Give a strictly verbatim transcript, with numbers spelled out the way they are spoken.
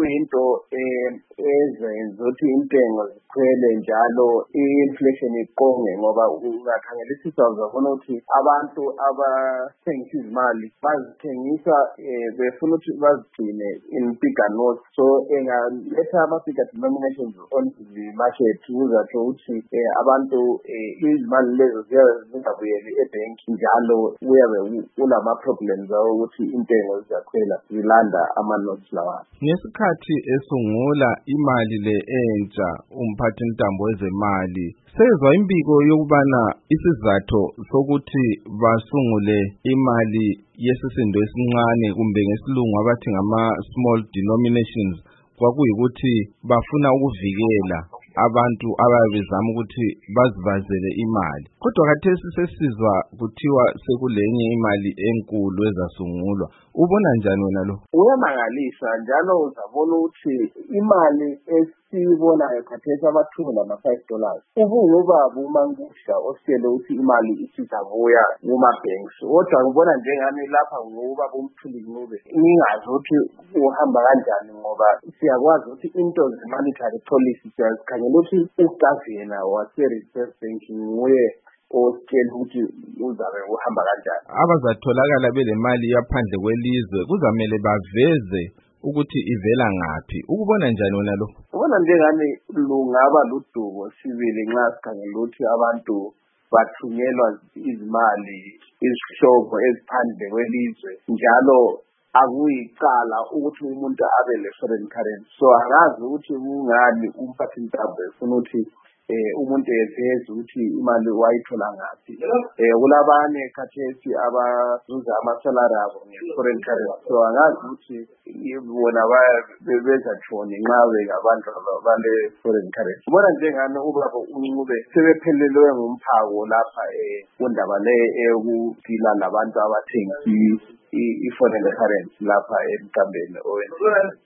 kuyinto ezenza ukuthi intengo zikhwele njalo i-inflation iqonge ngoba ungakhangelisisa uzabona ukuthi abantu abathengisa izimali bazithengisa befuna ukuthi bazigcine in bigger notes, so engaletha ama-bigger denominations on the market kuzatsho ukuthi abantu izimali lezo zingabuyeli ebhenki njalo kuyabe kulama-problems awokuthi intengo ziyakhwela zilanda ama-notes lawa. Ngesikhathi esungula imali le entsha umphathintambo wezemali sezwa imbiko yokubana isizathu sokuthi basungule imali yesisindo esincane kumbe ngesilungu abathi ngama-small denominations kwakuyikuthi bafuna ukuvikela abantu ababezama ukuthi bazibazele imali. Kodwa khathesi sesizwa kuthiwa sekulenye imali enkulu ezasungulwa. Ubona njani wena lo? Uyamangalisa njalo uzabona ukuthi imali esibonayo khathesi amathuba lama-five dollars ubungubaba umangusha ositshele ukuthi imali isizabuya kuma-banks. Kodwa ngibona njengami lapha ngubaba umthuli-ncube ngingazi ukuthi uhamba kanjani ngoba siyakwazi ukuthi into ze-monetary policy siyazikhangela ukuthi uGavana wase-Reserve Bank nguye ositshela ukuthi uzabe uhamba kanjani. Abazatholakala bele mali yaphandle kwelizwe kuzamele baveze ukuthi ivela ngaphi. Ukubona njani wena lo? Ubona njengani lungaba ludubo sibili nxa sikhangela ukuthi abantu bathunyelwa izimali izihlobo eziphandle kwelizwe njalo akuyicala ukuthi umuntu abe le-foreign currency. So angazi ukuthi kungani umphathintambo efuna ukuthi eh umuntu eveze ukuthi imali wayithola ngaphi. Eh kulabanye khathesi abazuza ama-salary abo nge-foreign currency. So angazi ukuthi bona beza tshoni nxa bengabantu bale-foreign currency. Ubona njengani ubaba uNcube sebephelelwe ngumphako lapha kundaba le eyokudila labantu abathengisa i-foreign currency lapha emkambeni owenziwe.